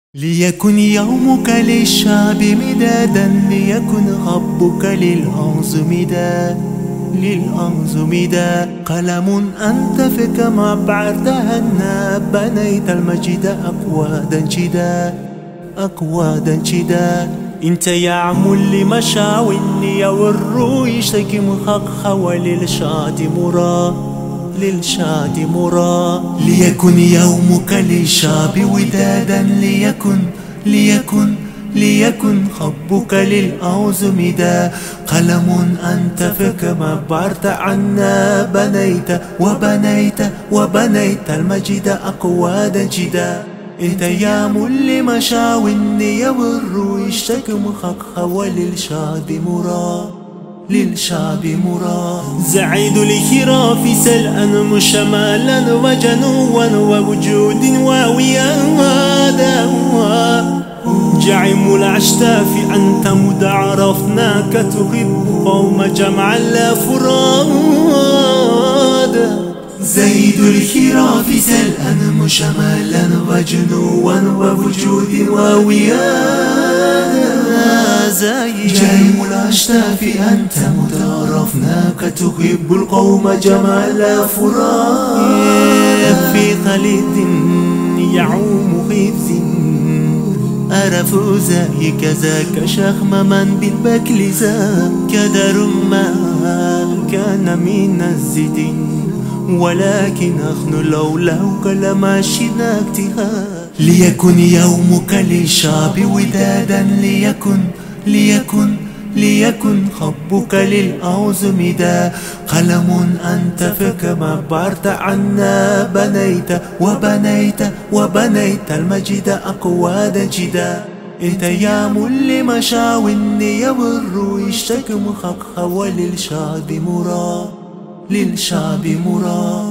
ليكن يومك للشعب مدادا، ليكن خطبك للأرض مداد قلم أنت فيك مبعر تهنى، بنيت المجد أكوادا شداد انت يعمل لمشاوي يورو يشتكي مخخ للشاد مرا ليكن يومك للشعب ودادا، ليكن خبك للأرض مداد قلم أنت فيك مبعرت عنا، وبنيت المجد أقوادا جدا انت يام لمشاوي يور يشتكي مخخ للشعب مرا زعيد الخراف سلأا مشمالا وجنوا ووجود وويادا جعم العشتاف أنت مد عرفناك تحب قوم جمعا لا فراد زيد الخراف سلأا مشمالا وجنوا ووجود وويادا جعم العشتاف أنت مد عرفناك تحب القوم جمعا لا فراد في خليد يعوم خبز أرف زي كذاك شخم من بالبكل كدر ما كان من الزد، ولكن أخن لولاك لما شناكتها ليكن يومك للشعب ودادا، ليكن خبك للأرض مداد قلم أنت فيك مبعرت عنا، وبنيت المجد أقوادا جدا انت يام لمشاوي يور يشتكي مخخ للشعب مرا